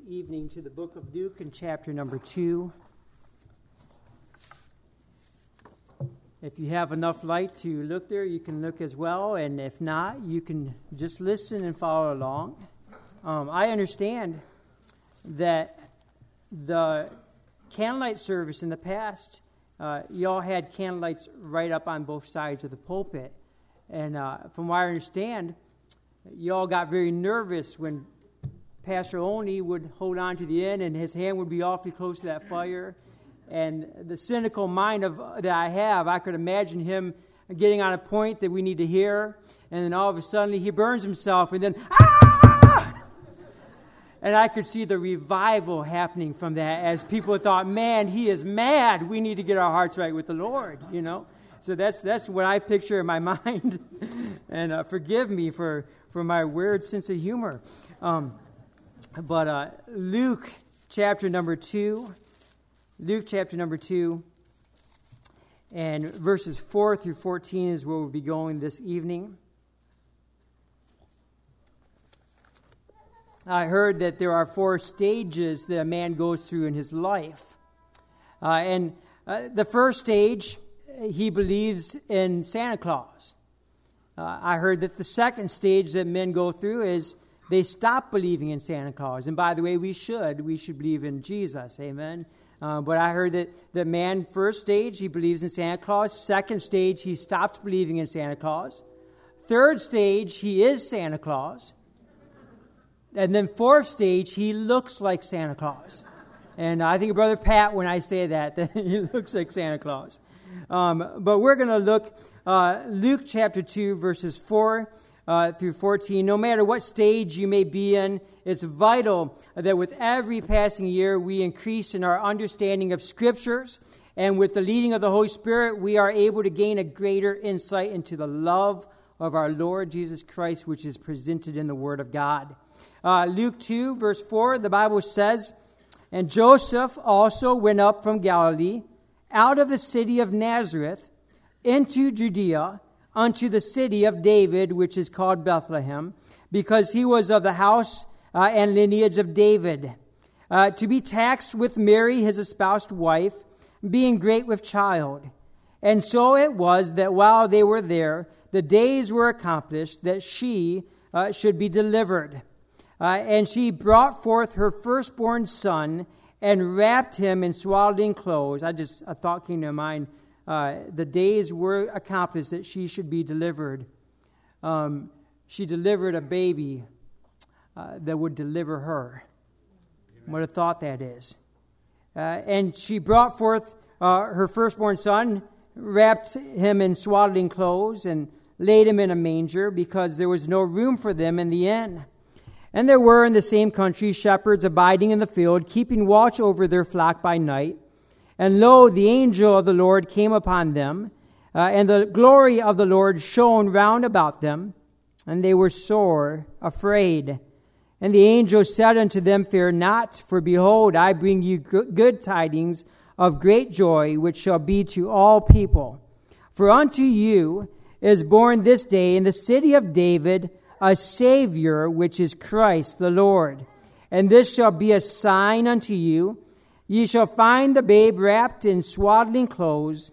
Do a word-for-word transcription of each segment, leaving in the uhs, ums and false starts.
evening to the book of Luke in chapter number two. If you have enough light to look there, you can look as well, and if not, you can just listen and follow along. Um, I understand that the candlelight service in the past, uh, y'all had candlelights right up on both sides of the pulpit, and uh, from what I understand, y'all got very nervous when Pastor Oney would hold on to the end, and his hand would be awfully close to that fire. And the cynical mind of that I have, I could imagine him getting on a point that we need to hear, and then all of a sudden he burns himself, and then ah! And I could see the revival happening from that as people thought, man, he is mad. We need to get our hearts right with the Lord, you know. So that's that's what I picture in my mind. And uh, forgive me for, for my weird sense of humor. Um, but uh, Luke chapter number two. Luke chapter number two, and verses four through fourteen is where we'll be going this evening. I heard that there are four stages that a man goes through in his life. Uh, and uh, the first stage, he believes in Santa Claus. Uh, I heard that the second stage that men go through is they stop believing in Santa Claus. And by the way, we should. We should believe in Jesus. Amen. Uh, but I heard that the man, first stage, he believes in Santa Claus. Second stage, he stops believing in Santa Claus. Third stage, he is Santa Claus. And then fourth stage, he looks like Santa Claus. And I think of Brother Pat when I say that, that he looks like Santa Claus. Um, but we're going to look uh, Luke chapter two, verses four uh, through fourteen. No matter what stage you may be in, it's vital that with every passing year we increase in our understanding of Scriptures, and with the leading of the Holy Spirit, we are able to gain a greater insight into the love of our Lord Jesus Christ, which is presented in the Word of God. Uh, Luke two, verse four, the Bible says, "And Joseph also went up from Galilee, out of the city of Nazareth, into Judea, unto the city of David, which is called Bethlehem, because he was of the house Uh, and lineage of David, uh, to be taxed with Mary, his espoused wife, being great with child. And so it was that while they were there, the days were accomplished that she uh, should be delivered. Uh, and she brought forth her firstborn son and wrapped him in swaddling clothes." I just, a thought came to mind. Uh, the days were accomplished that she should be delivered. Um, she delivered a baby Uh, that would deliver her. Amen. What a thought that is. Uh, and she brought forth uh, her firstborn son, wrapped him in swaddling clothes, and laid him in a manger, because there was no room for them in the inn. And there were in the same country shepherds abiding in the field, keeping watch over their flock by night. And lo, the angel of the Lord came upon them, uh, and the glory of the Lord shone round about them, and they were sore afraid. And the angel said unto them, "Fear not, for behold, I bring you good tidings of great joy, which shall be to all people. For unto you is born this day in the city of David a Savior, which is Christ the Lord. And this shall be a sign unto you. Ye shall find the babe wrapped in swaddling clothes,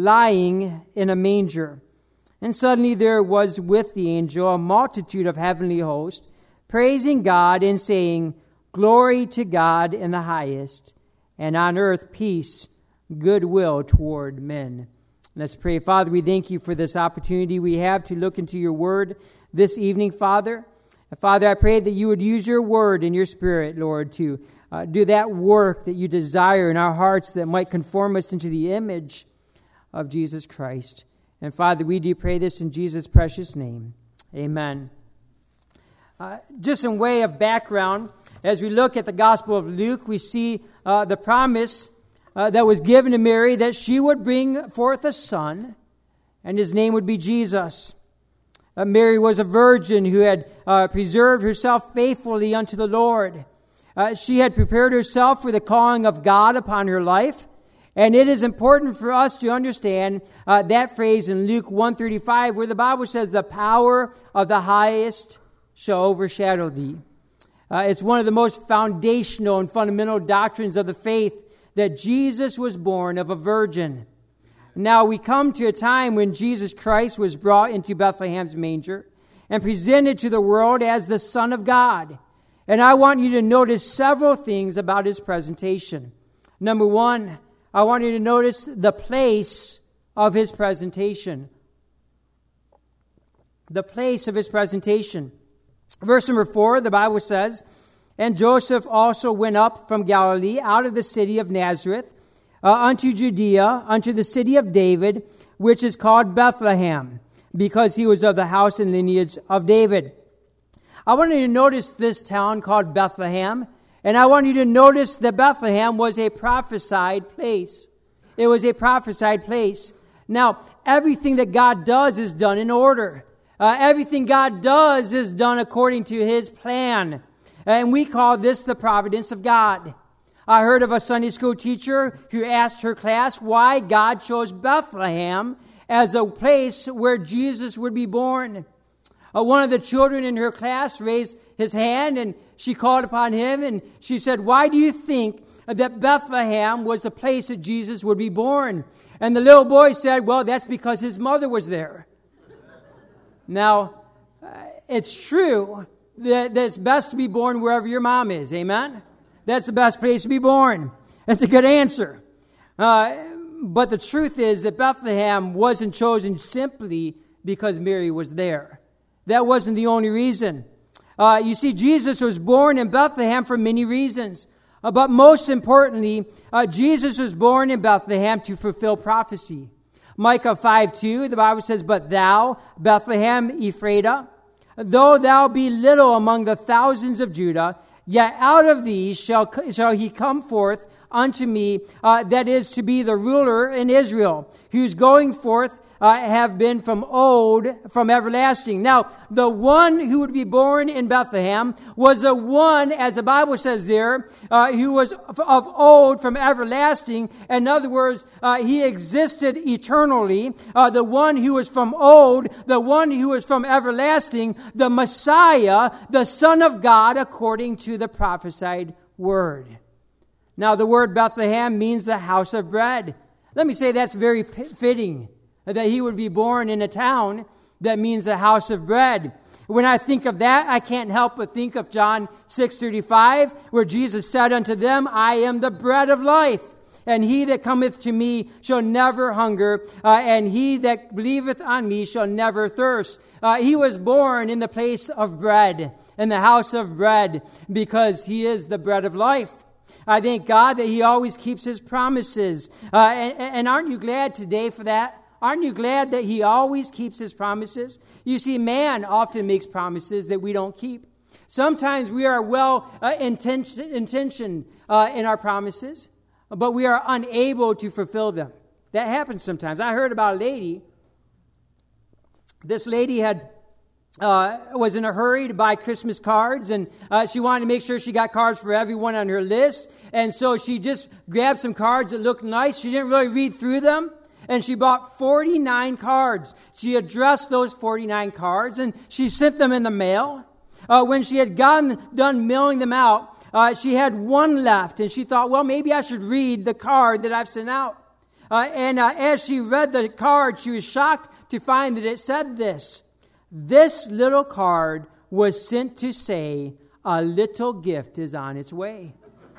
lying in a manger." And suddenly there was with the angel a multitude of heavenly hosts, praising God and saying, "Glory to God in the highest, and on earth peace, goodwill toward men." Let's pray. Father, we thank you for this opportunity we have to look into your word this evening, Father. And Father, I pray that you would use your word and your spirit, Lord, to uh, do that work that you desire in our hearts that might conform us into the image of Jesus Christ. And Father, we do pray this in Jesus' precious name. Amen. Uh, just in way of background, as we look at the Gospel of Luke, we see uh, the promise uh, that was given to Mary that she would bring forth a son, and his name would be Jesus. Uh, Mary was a virgin who had uh, preserved herself faithfully unto the Lord. Uh, she had prepared herself for the calling of God upon her life. And it is important for us to understand uh, that phrase in Luke one thirty-five, where the Bible says, "The power of the highest shall overshadow thee." Uh, it's one of the most foundational and fundamental doctrines of the faith that Jesus was born of a virgin. Now we come to a time when Jesus Christ was brought into Bethlehem's manger and presented to the world as the Son of God. And I want you to notice several things about his presentation. Number one, I want you to notice the place of his presentation. The place of his presentation. Verse number four, the Bible says, "And Joseph also went up from Galilee out of the city of Nazareth uh, unto Judea, unto the city of David, which is called Bethlehem, because he was of the house and lineage of David." I want you to notice this town called Bethlehem, and I want you to notice that Bethlehem was a prophesied place. It was a prophesied place. Now, everything that God does is done in order. Uh, everything God does is done according to his plan. And we call this the providence of God. I heard of a Sunday school teacher who asked her class why God chose Bethlehem as a place where Jesus would be born. Uh, one of the children in her class raised his hand and she called upon him and she said, "Why do you think that Bethlehem was the place that Jesus would be born?" And the little boy said, "Well, that's because his mother was there." Now, uh, it's true that, that it's best to be born wherever your mom is. Amen? That's the best place to be born. That's a good answer. Uh, but the truth is that Bethlehem wasn't chosen simply because Mary was there. That wasn't the only reason. Uh, you see, Jesus was born in Bethlehem for many reasons. Uh, but most importantly, uh, Jesus was born in Bethlehem to fulfill prophecy. Micah five two, the Bible says, "But thou, Bethlehem Ephrathah, though thou be little among the thousands of Judah, yet out of thee shall, shall he come forth unto me, uh, that is to be the ruler in Israel, whose going forth Uh, have been from old, from everlasting." Now, the one who would be born in Bethlehem was the one, as the Bible says there, uh, who was of old, from everlasting. In other words, uh, he existed eternally. Uh, the one who was from old, the one who was from everlasting, the Messiah, the Son of God, according to the prophesied word. Now, the word Bethlehem means the house of bread. Let me say that's very fitting, that he would be born in a town that means a house of bread. When I think of that, I can't help but think of John six thirty-five, where Jesus said unto them, "I am the bread of life, and he that cometh to me shall never hunger, uh, and he that believeth on me shall never thirst." Uh, he was born in the place of bread, in the house of bread, because he is the bread of life. I thank God that he always keeps his promises. Uh, and, and aren't you glad today for that? Aren't you glad that he always keeps his promises? You see, man often makes promises that we don't keep. Sometimes we are well uh, intention, intentioned uh, in our promises, but we are unable to fulfill them. That happens sometimes. I heard about a lady. This lady had uh, was in a hurry to buy Christmas cards, and uh, she wanted to make sure she got cards for everyone on her list. And so she just grabbed some cards that looked nice. She didn't really read through them. And she bought forty-nine cards. She addressed those forty-nine cards, and she sent them in the mail. Uh, when she had gotten done mailing them out, uh, she had one left, and she thought, well, maybe I should read the card that I've sent out. Uh, and uh, as she read the card, she was shocked to find that it said this: "This little card was sent to say, a little gift is on its way."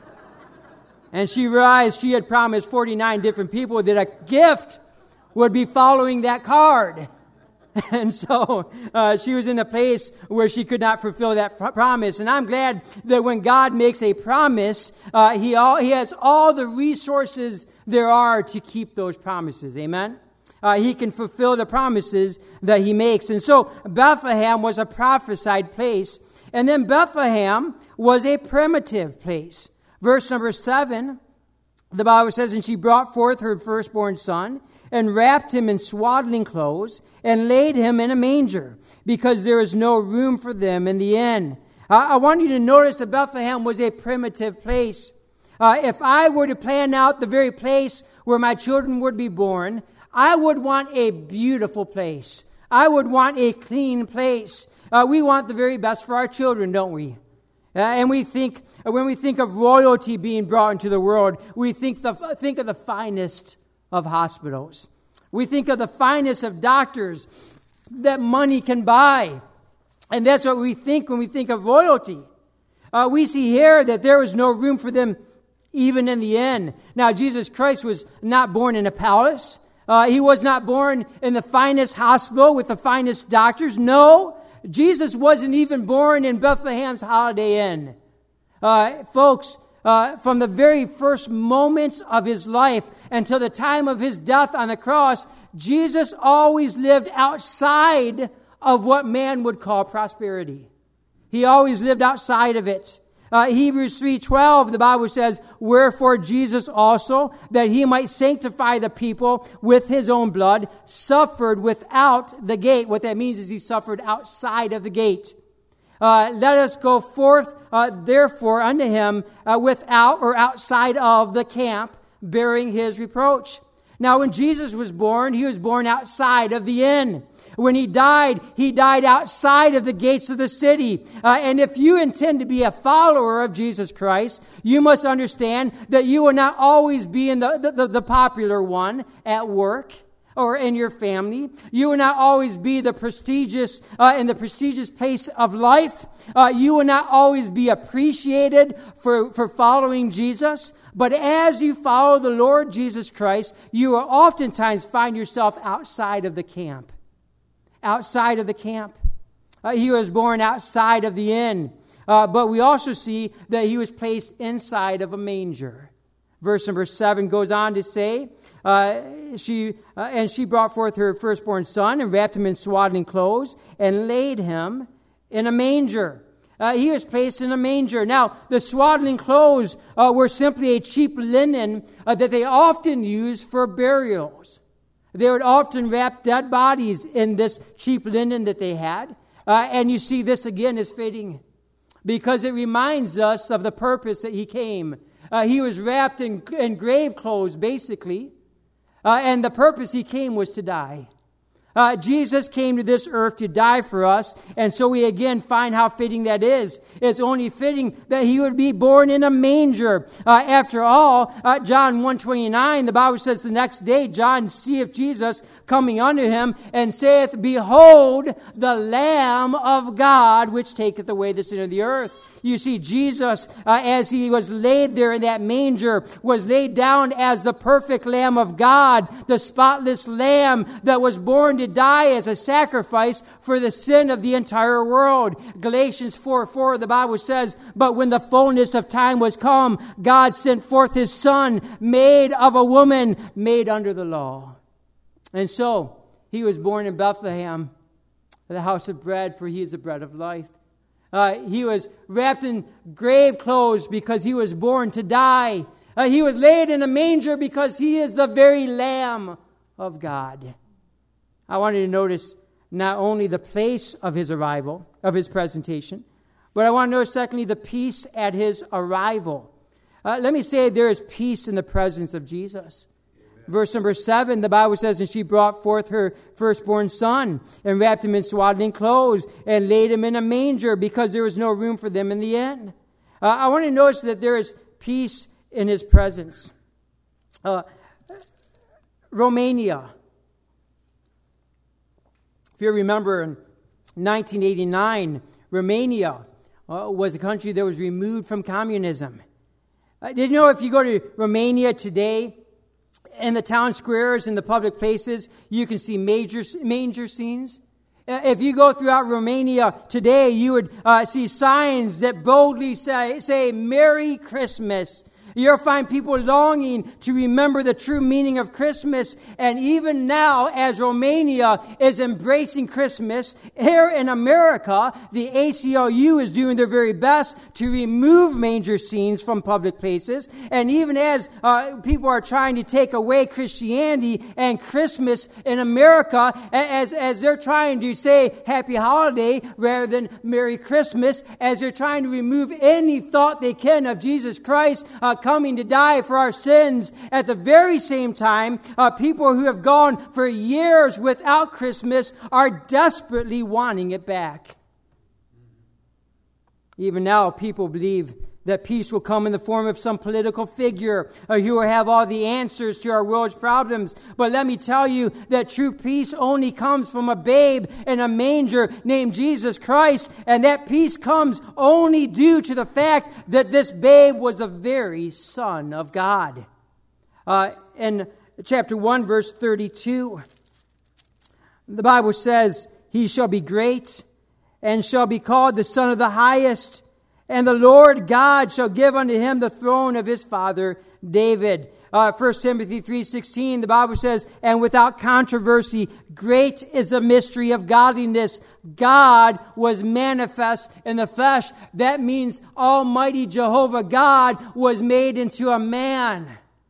And she realized she had promised forty-nine different people that a gift would be following that card. And so uh, she was in a place where she could not fulfill that pr- promise. And I'm glad that when God makes a promise, uh, he, all, he has all the resources there are to keep those promises. Amen? Uh, he can fulfill the promises that he makes. And so Bethlehem was a prophesied place. And then Bethlehem was a primitive place. Verse number seven, the Bible says, "And she brought forth her firstborn son, and wrapped him in swaddling clothes, and laid him in a manger, because there is no room for them in the inn." I, I want you to notice that Bethlehem was a primitive place. Uh, if I were to plan out the very place where my children would be born, I would want a beautiful place. I would want a clean place. Uh, we want the very best for our children, don't we? Uh, and we think, when we think of royalty being brought into the world, we think, the, think of the finest of hospitals. We think of the finest of doctors that money can buy. And that's what we think when we think of royalty. Uh, we see here that there was no room for them even in the inn. Now, Jesus Christ was not born in a palace. Uh, he was not born in the finest hospital with the finest doctors. No, Jesus wasn't even born in Bethlehem's Holiday Inn. Uh, folks, uh, from the very first moments of his life until the time of his death on the cross, Jesus always lived outside of what man would call prosperity. He always lived outside of it. Uh, Hebrews three twelve, the Bible says, "Wherefore Jesus also, that he might sanctify the people with his own blood, suffered without the gate." What that means is he suffered outside of the gate. Uh, let us go forth, uh, therefore, unto him uh, without or outside of the camp, bearing his reproach. Now, when Jesus was born, he was born outside of the inn. When he died, he died outside of the gates of the city. Uh, and if you intend to be a follower of Jesus Christ, you must understand that you will not always be in the, the, the popular one at work or in your family. You will not always be the prestigious uh, in the prestigious place of life. Uh, you will not always be appreciated for, for following Jesus. But as you follow the Lord Jesus Christ, you will oftentimes find yourself outside of the camp. Outside of the camp. Uh, he was born outside of the inn. Uh, but we also see that he was placed inside of a manger. Verse number seven goes on to say, uh, she uh, and she brought forth her firstborn son and wrapped him in swaddling clothes and laid him in a manger. Uh, he was placed in a manger. Now, the swaddling clothes uh, were simply a cheap linen uh, that they often used for burials. They would often wrap dead bodies in this cheap linen that they had. Uh, and you see this again is fitting because it reminds us of the purpose that he came. Uh, he was wrapped in, in grave clothes, basically. Uh, and the purpose he came was to die. Uh, Jesus came to this earth to die for us, and so we again find how fitting that is. It's only fitting that he would be born in a manger. Uh, after all, uh, John one twenty-nine, the Bible says the next day John seeth Jesus coming unto him, and saith, "Behold, the Lamb of God, which taketh away the sin of the earth." You see, Jesus, uh, as he was laid there in that manger, was laid down as the perfect Lamb of God, the spotless Lamb that was born to die as a sacrifice for the sin of the entire world. Galatians four four, the Bible says, "But when the fullness of time was come, God sent forth his Son, made of a woman, made under the law." And so, he was born in Bethlehem, the house of bread, for he is the bread of life. Uh, he was wrapped in grave clothes because he was born to die. Uh, he was laid in a manger because he is the very Lamb of God. I want you to notice not only the place of his arrival, of his presentation, but I want to notice secondly the peace at his arrival. Uh, let me say there is peace in the presence of Jesus. Verse number seven, the Bible says, "And she brought forth her firstborn son, and wrapped him in swaddling clothes, and laid him in a manger, because there was no room for them in the inn." Uh, I want to notice that there is peace in his presence. Uh, Romania. If you remember, in nineteen eighty-nine, Romania uh, was a country that was removed from communism. Uh, did you know if you go to Romania today, in the town squares, in the public places, you can see major manger scenes. If you go throughout Romania today, you would uh, see signs that boldly say, say, "Merry Christmas." You'll find people longing to remember the true meaning of Christmas. And even now, as Romania is embracing Christmas, here in America, the A C L U is doing their very best to remove manger scenes from public places. And even as uh, people are trying to take away Christianity and Christmas in America, as, as they're trying to say Happy Holiday rather than Merry Christmas, as they're trying to remove any thought they can of Jesus Christ uh, coming to die for our sins. At the very same time, uh, people who have gone for years without Christmas are desperately wanting it back. Even now, people believe that peace will come in the form of some political figure or who will have all the answers to our world's problems. But let me tell you that true peace only comes from a babe in a manger named Jesus Christ. And that peace comes only due to the fact that this babe was the very Son of God. Uh, in chapter one, verse thirty-two, the Bible says, "He shall be great and shall be called the Son of the Highest. And the Lord God shall give unto him the throne of his father David." Uh, First Timothy three sixteen, the Bible says, "And without controversy, great is the mystery of godliness. God was manifest in the flesh." That means Almighty Jehovah God was made into a man.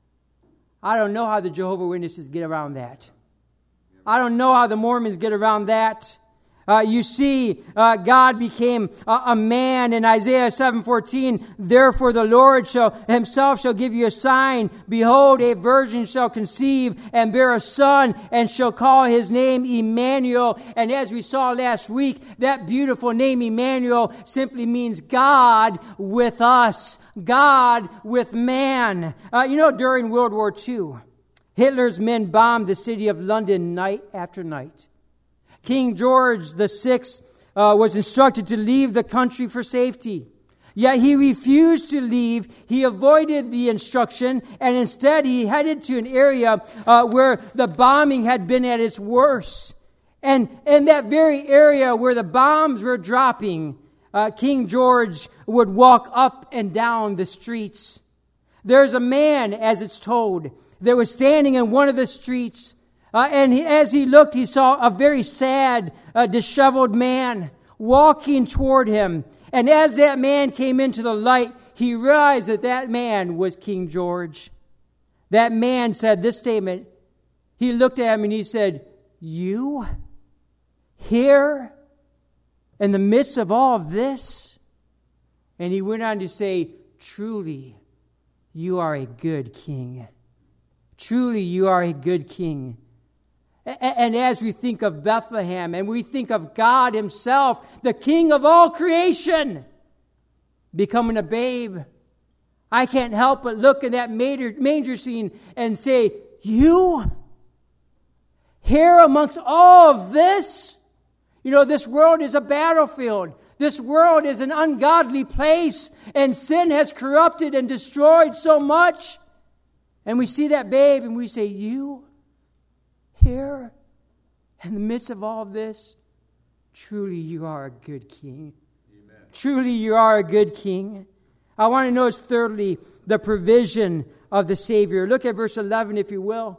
I don't know how the Jehovah's Witnesses get around that. I don't know how the Mormons get around that. Uh, you see, uh, God became a, a man in Isaiah seven fourteen. "Therefore the Lord shall himself shall give you a sign. Behold, a virgin shall conceive and bear a son, and shall call his name Emmanuel." And as we saw last week, that beautiful name Emmanuel simply means God with us, God with man. Uh, you know, during World War Two, Hitler's men bombed the city of London night after night. King George the Sixth uh, was instructed to leave the country for safety. Yet he refused to leave. He avoided the instruction, and instead he headed to an area uh, where the bombing had been at its worst. And in that very area where the bombs were dropping, uh, King George would walk up and down the streets. There's a man, as it's told, that was standing in one of the streets. Uh, and he, as he looked, he saw a very sad, uh, disheveled man walking toward him. And as that man came into the light, he realized that that man was King George. That man said this statement. He looked at him and he said, "You? Here? In the midst of all of this?" And he went on to say, "Truly, you are a good king. Truly, you are a good king." And as we think of Bethlehem and we think of God himself, the King of all creation, becoming a babe, I can't help but look at that manger scene and say, "You? Here amongst all of this?" You know, this world is a battlefield. This world is an ungodly place, and sin has corrupted and destroyed so much. And we see that babe and we say, "You? Here, in the midst of all of this, truly you are a good king." Amen. Truly you are a good king. I want to notice thirdly, the provision of the Savior. Look at verse eleven, if you will.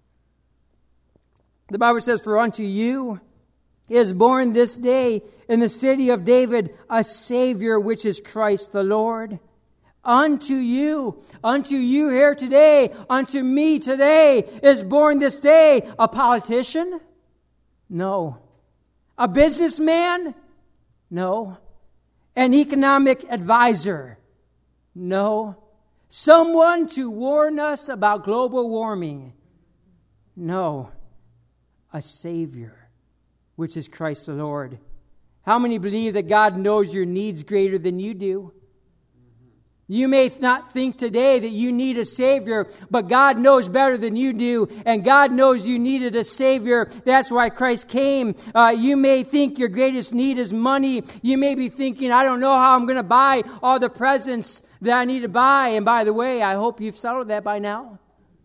The Bible says, "For unto you is born this day in the city of David a Savior, which is Christ the Lord." Unto you, unto you here today, unto me today is born this day a politician? No. A businessman? No. An economic advisor? No. Someone to warn us about global warming? No. A Savior, which is Christ the Lord. How many believe that God knows your needs greater than you do? You may not think today that you need a Savior, but God knows better than you do, and God knows you needed a Savior. That's why Christ came. Uh, you may think your greatest need is money. You may be thinking, "I don't know how I'm going to buy all the presents that I need to buy." And by the way, I hope you've settled that by now.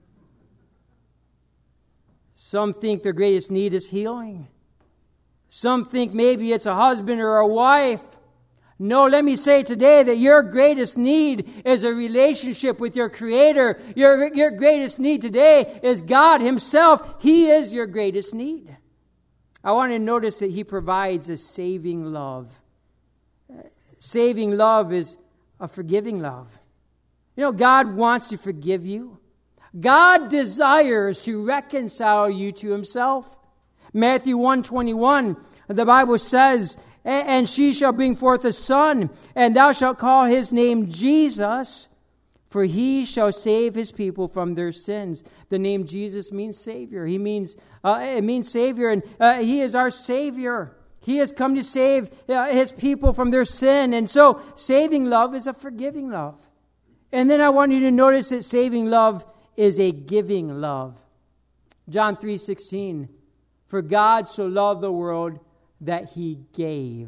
Some think their greatest need is healing. Some think maybe it's a husband or a wife. No, let me say today that your greatest need is a relationship with your Creator. Your, your greatest need today is God himself. He is your greatest need. I want to notice that he provides a saving love. Saving love is a forgiving love. You know, God wants to forgive you. God desires to reconcile you to himself. Matthew one twenty-one, the Bible says, "And she shall bring forth a son, and thou shalt call his name Jesus, for he shall save his people from their sins." The name Jesus means Savior. He means uh, it means Savior, and uh, he is our Savior. He has come to save uh, his people from their sin. And so saving love is a forgiving love. And then I want you to notice that saving love is a giving love. John three sixteen, for God so loved the world that he gave.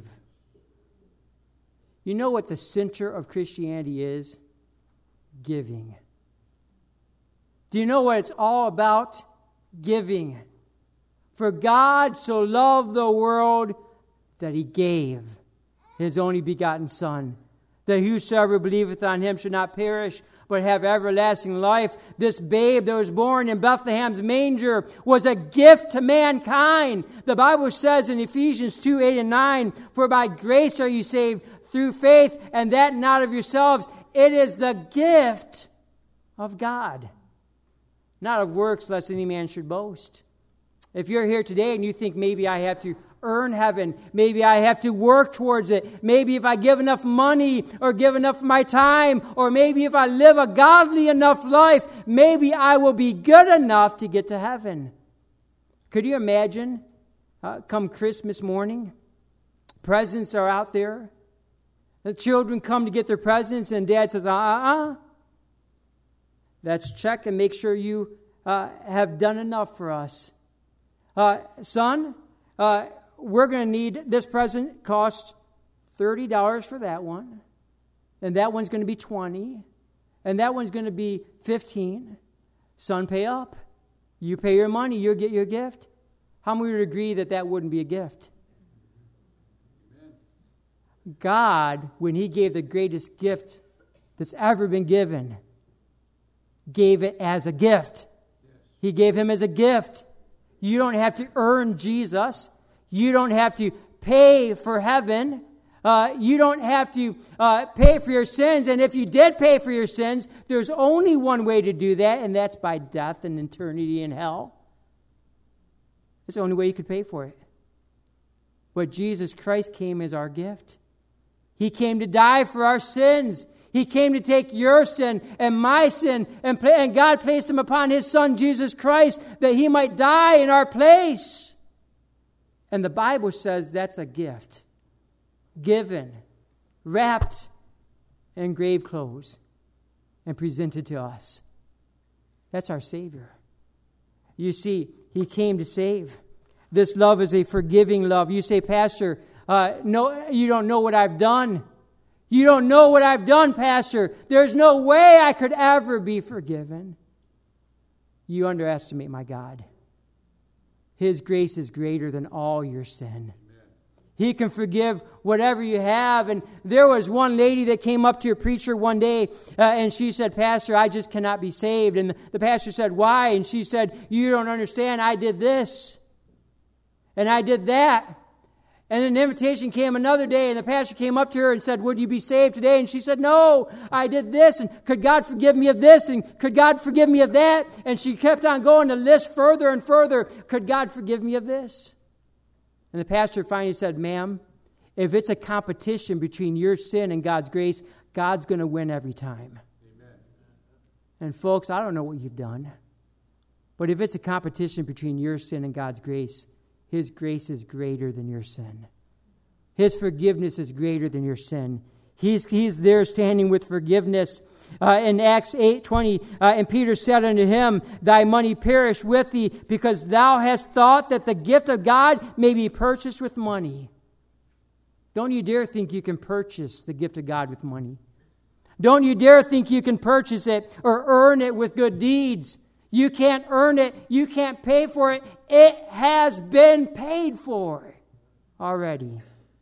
You know what the center of Christianity is? Giving. Do you know what it's all about? Giving. For God so loved the world that he gave his only begotten Son, that whosoever believeth on him should not perish, but have everlasting life. This babe that was born in Bethlehem's manger was a gift to mankind. The Bible says in Ephesians two, eight and nine, for by grace are you saved through faith, and that not of yourselves. It is the gift of God, not of works, lest any man should boast. If you're here today and you think maybe I have to earn heaven, maybe I have to work towards it, maybe if I give enough money or give enough of my time, or maybe if I live a godly enough life, maybe I will be good enough to get to heaven. Could you imagine, uh, come Christmas morning, presents are out there, the children come to get their presents, and Dad says, uh-uh, let's check and make sure you uh, have done enough for us. Uh, son, uh, we're going to need, this present cost thirty dollars for that one. And that one's going to be twenty dollars. And that one's going to be fifteen dollars. Son, pay up. You pay your money, you'll get your gift. How many would agree that that wouldn't be a gift? Amen. God, when he gave the greatest gift that's ever been given, gave it as a gift. Yes. He gave him as a gift. You don't have to earn Jesus. You don't have to pay for heaven. Uh, you don't have to uh, pay for your sins. And if you did pay for your sins, there's only one way to do that, and that's by death and eternity in hell. It's the only way you could pay for it. But Jesus Christ came as our gift. He came to die for our sins. He came to take your sin and my sin, and, play, and God placed him upon his Son, Jesus Christ, that he might die in our place. And the Bible says that's a gift, given, wrapped in grave clothes, and presented to us. That's our Savior. You see, he came to save. This love is a forgiving love. You say, Pastor, uh, no, you don't know what I've done. You don't know what I've done, Pastor. There's no way I could ever be forgiven. You underestimate my God. His grace is greater than all your sin. Amen. He can forgive whatever you have. And there was one lady that came up to a preacher one day, uh, and she said, Pastor, I just cannot be saved. And the pastor said, why? And she said, you don't understand. I did this, and I did that. And an invitation came another day, and the pastor came up to her and said, would you be saved today? And she said, no, I did this, and could God forgive me of this, and could God forgive me of that? And she kept on going to list further and further, could God forgive me of this? And the pastor finally said, ma'am, if it's a competition between your sin and God's grace, God's going to win every time. Amen. And folks, I don't know what you've done, but if it's a competition between your sin and God's grace, his grace is greater than your sin. His forgiveness is greater than your sin. He's, he's there standing with forgiveness. Uh, in Acts eight twenty, uh, and Peter said unto him, thy money perish with thee, because thou hast thought that the gift of God may be purchased with money. Don't you dare think you can purchase the gift of God with money. Don't you dare think you can purchase it or earn it with good deeds. You can't earn it. You can't pay for it. It has been paid for already.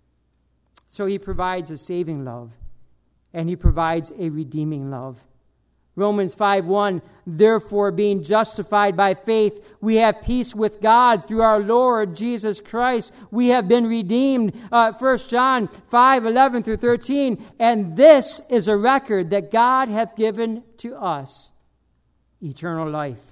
So he provides a saving love, and he provides a redeeming love. Romans five one, therefore being justified by faith, we have peace with God through our Lord Jesus Christ. We have been redeemed. Uh, First John five eleven through thirteen, and this is a record that God hath given to us. Eternal life.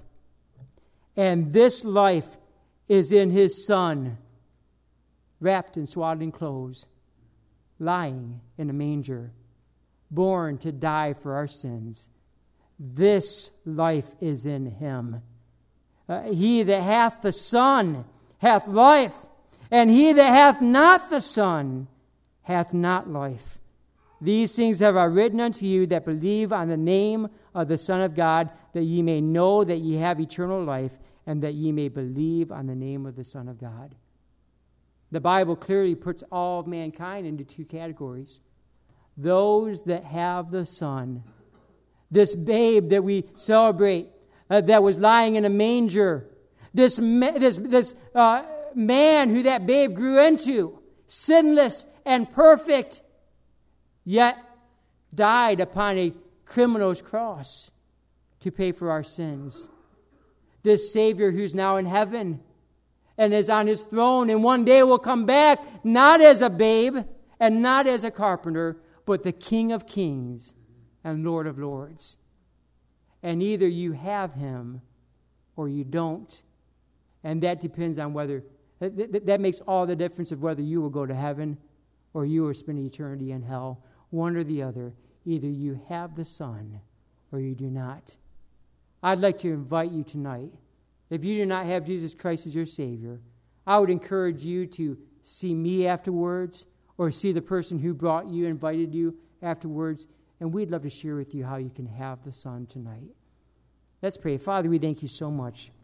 And this life is in his Son, wrapped in swaddling clothes, lying in a manger, born to die for our sins. This life is in him. Uh, he that hath the Son hath life, And he that hath not the Son hath not life. These things have I written unto you that believe on the name of the Son of God, that ye may know that ye have eternal life, and that ye may believe on the name of the Son of God. The Bible clearly puts all of mankind into two categories. Those that have the Son. This babe that we celebrate, uh, that was lying in a manger. This, ma- this, this uh, man who that babe grew into, sinless and perfect, yet died upon a criminal's cross to pay for our sins. This Savior who's now in heaven and is on his throne, and one day will come back not as a babe and not as a carpenter, but the King of kings and Lord of lords. And either you have him or you don't. And that depends on whether, that, that makes all the difference of whether you will go to heaven or you will spend eternity in hell. One or the other. Either you have the Son or you do not. I'd like to invite you tonight, if you do not have Jesus Christ as your Savior, I would encourage you to see me afterwards or see the person who brought you, invited you afterwards, and we'd love to share with you how you can have the Son tonight. Let's pray. Father, we thank you so much